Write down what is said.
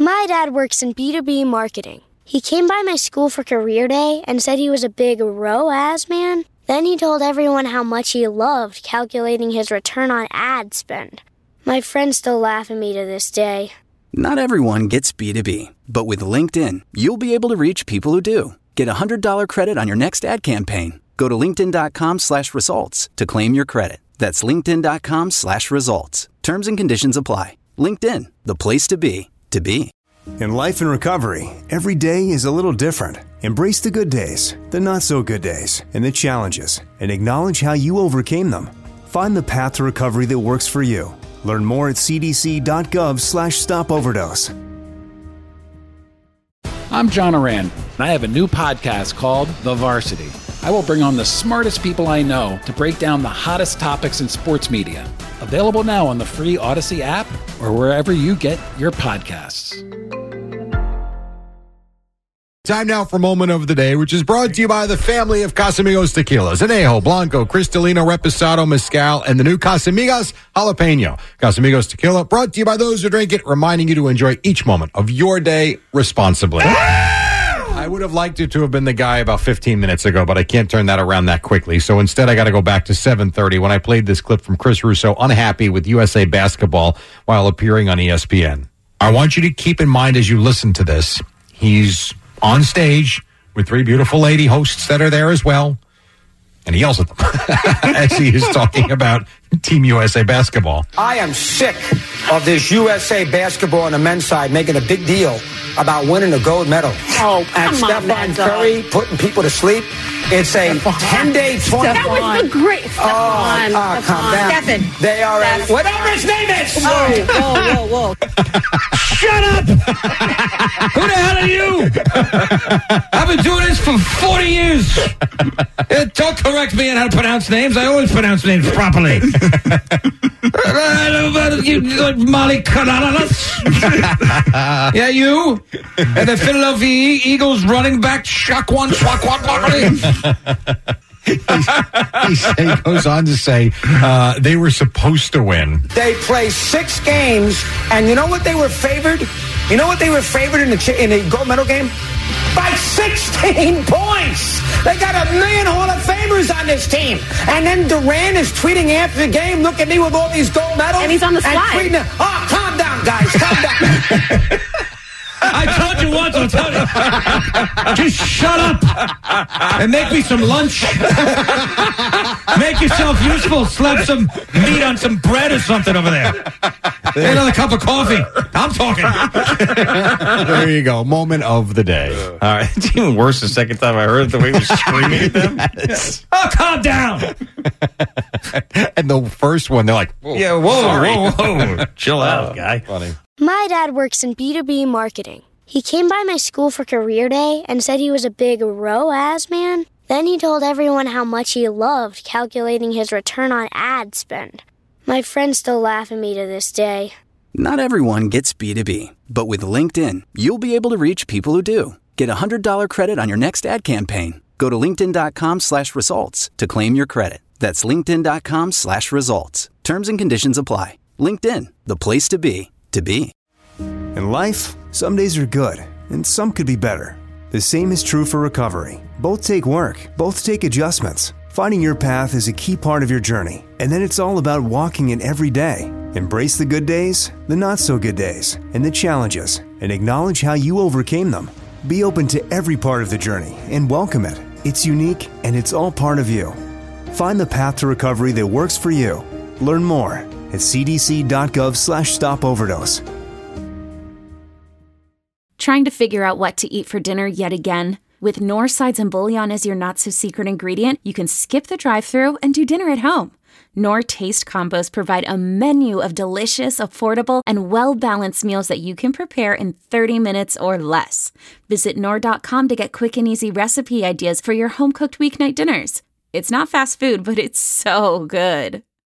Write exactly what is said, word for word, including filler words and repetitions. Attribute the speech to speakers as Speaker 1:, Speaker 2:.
Speaker 1: My dad works in B two B marketing. He came by my school for career day and said he was a big R O A S man. Then he told everyone how much he loved calculating his return on ad spend. My friends still laugh at me to this day.
Speaker 2: Not everyone gets B two B, but with LinkedIn, you'll be able to reach people who do. Get a one hundred dollars credit on your next ad campaign. Go to linkedin.com slash results to claim your credit. That's linkedin.com slash results. Terms and conditions apply. LinkedIn, the place to be, to be.
Speaker 3: In life and recovery, every day is a little different. Embrace the good days, the not so good days, and the challenges, and acknowledge how you overcame them. Find the path to recovery that works for you. Learn more at cdc.gov slash stop overdose.
Speaker 4: I'm John Oran, and I have a new podcast called The Varsity. I will bring on the smartest people I know to break down the hottest topics in sports media. Available now on the free Odyssey app or wherever you get your podcasts.
Speaker 5: Time now for Moment of the Day, which is brought to you by the family of Casamigos Tequilas. Anejo, Blanco, Cristalino, Reposado, Mezcal, and the new Casamigos Jalapeno. Casamigos Tequila, brought to you by those who drink it, reminding you to enjoy each moment of your day responsibly. I would have liked it to have been the guy about fifteen minutes ago, but I can't turn that around that quickly. So instead, I got to go back to seven thirty when I played this clip from Chris Russo, unhappy with U S A Basketball while appearing on E S P N. I want you to keep in mind as you listen to this, he's on stage with three beautiful lady hosts that are there as well. And he yells at them as he is talking about Team U S A Basketball.
Speaker 6: I am sick of this U S A Basketball on the men's side making a big deal about winning a gold medal.
Speaker 7: Oh,
Speaker 6: and
Speaker 7: come on,
Speaker 6: Stephen Curry putting people to sleep. It's a ten-day tournament.
Speaker 7: That was the great.
Speaker 6: Oh, oh, calm down.
Speaker 7: Stephen.
Speaker 6: They are a,
Speaker 7: Stephen.
Speaker 6: whatever his name is.
Speaker 7: Whoa, whoa, whoa, whoa.
Speaker 8: Shut up! Who the hell are you? I've been doing this for forty years. Uh, don't correct me on how to pronounce names. I always pronounce names properly. Molly Canales. Yeah, you? And the Philadelphia Eagles running back Shaquan Shaquan Barkley.
Speaker 5: he, he goes on to say uh, they were supposed to win.
Speaker 6: They play six games, and you know what they were favored? You know what they were favored in the ch- in the gold medal game? By sixteen points. They got a million Hall of Famers on this team. And then Durant is tweeting after the game, look at me with all these gold medals.
Speaker 7: And he's on the
Speaker 6: and
Speaker 7: slide.
Speaker 6: Tweeting, oh, calm down, guys, calm down.
Speaker 8: I told you once, I'll tell you. Just shut up and make me some lunch. Make yourself useful. Slap some meat on some bread or something over there. Get another cup of coffee. I'm talking.
Speaker 5: There you go. Moment of the day.
Speaker 9: All right. It's even worse the second time I heard it, the way he was screaming at them.
Speaker 8: Yes. Oh, calm down.
Speaker 5: And the first one, they're like, whoa,
Speaker 9: yeah, whoa,
Speaker 5: sorry.
Speaker 9: whoa, whoa. Chill out, guy.
Speaker 5: Funny.
Speaker 1: My dad works in B two B marketing. He came by my school for career day and said he was a big R O A S man. Then he told everyone how much he loved calculating his return on ad spend. My friends still laugh at me to this day.
Speaker 2: Not everyone gets B two B, but with LinkedIn, you'll be able to reach people who do. Get a one hundred dollars credit on your next ad campaign. Go to linkedin.com slash results to claim your credit. That's linkedin.com slash results. Terms and conditions apply. LinkedIn, the place to be, to be.
Speaker 3: In life, some days are good, and some could be better. The same is true for recovery. Both take work, both take adjustments. Finding your path is a key part of your journey, and then it's all about walking it every day. Embrace the good days, the not so good days, and the challenges, and acknowledge how you overcame them. Be open to every part of the journey and welcome it. It's unique, and it's all part of you. Find the path to recovery that works for you. Learn more at cdc.gov slash stop overdose.
Speaker 10: Trying to figure out what to eat for dinner yet again? With Knorr sides and bouillon as your not-so-secret ingredient, you can skip the drive-thru and do dinner at home. Knorr Taste Combos provide a menu of delicious, affordable, and well-balanced meals that you can prepare in thirty minutes or less. Visit Knorr dot com to get quick and easy recipe ideas for your home-cooked weeknight dinners. It's not fast food, but it's so good.